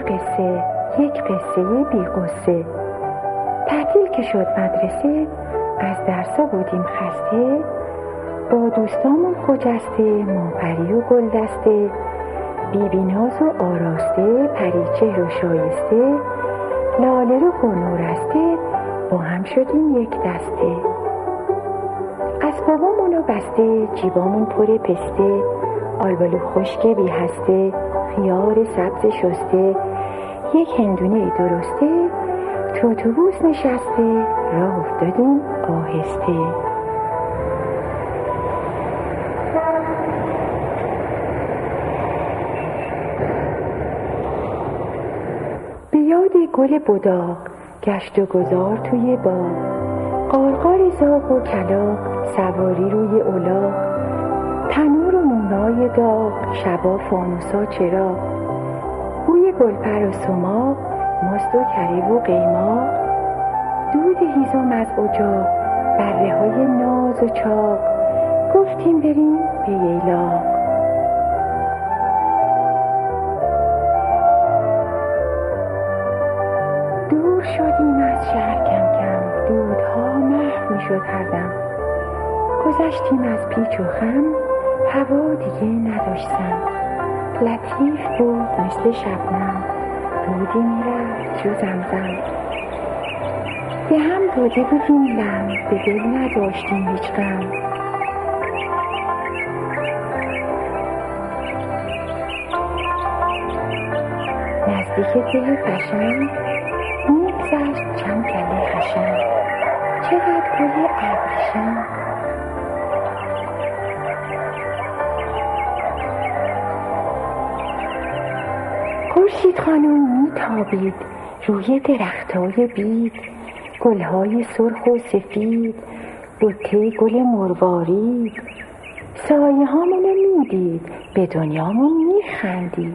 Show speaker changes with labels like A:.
A: قصه، یک قصه بی قصه. تعطیل که شد مدرسه، از درسا بودیم خسته. با دوستامون خجسته، ما پری و گل دسته. بیبی ناز و آراسته، پریچهر و شایسته. لاله رو و نورسته، با هم شدیم یک دسته. اسبابامونو بسته، جیبامون پر پسته. آلبالو خشک بی هسته، خیار سبز شسته. یک هندونه درسته، تو اتوبوس نشسته. راه افتادیم آهسته. به یاد گل بداغ، گشت و گذار توی باغ. قارقار زاغ و کلاغ، سواری روی الاغ. تنور و مونای داغ، شبا فانوسا چراغ. بوی گلپر و سماق، ماست و کره و قیماق. دود هیزم از اجاق، بره های ناز و چاق. گفتیم بریم به ییلاق. دور شدیم از شهر کم کم، دودها محو می شد هر دم. گذشتیم از پیچ و خم، هوا دیگه نداشتم. لطیف بود مثل شبنم، دودی میرفت جو زمزم. به هم داده بودیم لم، به دل نداشتیم هیچ غم. نزدیک ده پشنگ، میگذشت چند گله خشن. چقدر گل ابریشم. خورشید خانم میتابید روی درختای بید. گلهای سرخ و سفید، بوته گل مروارید. سایه هامونو میدید، به دنیامون میخندید.